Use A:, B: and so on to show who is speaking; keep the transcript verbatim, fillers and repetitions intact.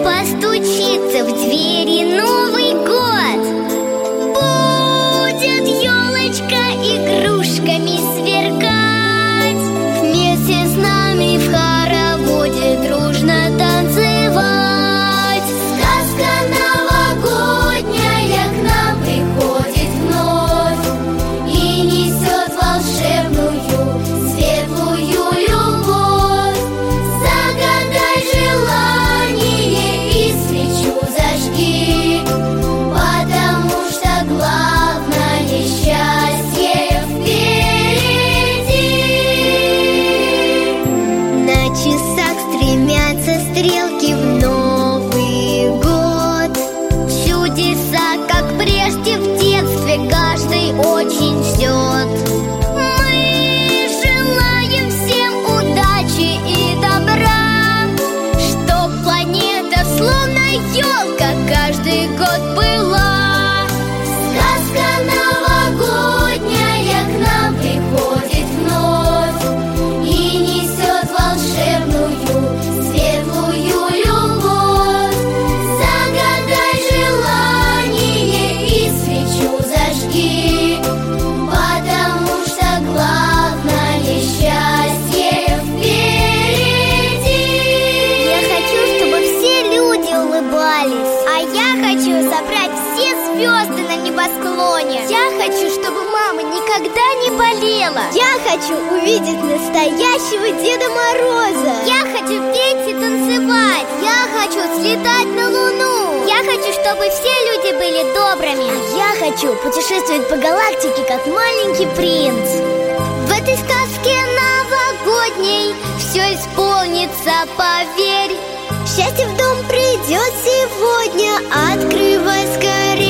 A: постучится в двери Новый год. Будет елочка игрушками сверкать, вместе с нами в хороводе дружно танцевать. Сказка новогодняя к нам приходит вновь и несет волшебную светлую любовь. Загадай желание и свечу зажги, потому что главное счастье впереди. На часах стремятся стрелки в Новый год. Чудеса, как прежде в детстве, каждый очень ждет. Мы желаем всем удачи и добра, чтоб планета словно елка каждый год была. Сказка новогодняя к нам приходит вновь и несет волшебную светлую любовь. Загадай желание и свечу зажги, потому что главное счастье впереди. Я хочу, чтобы все люди улыбались, а я хочу собрать все звезды на небосклоне. Я хочу, чтобы мама никогда не болела. Я хочу увидеть настоящего Деда Мороза. Я хочу петь и танцевать. Я хочу слетать на Луну. Я хочу, чтобы все люди были добрыми. А я хочу путешествовать по галактике, как маленький принц. В этой сказке новогодней все исполнится, поверь. Счастье в дом придет сегодня, открывай скорее.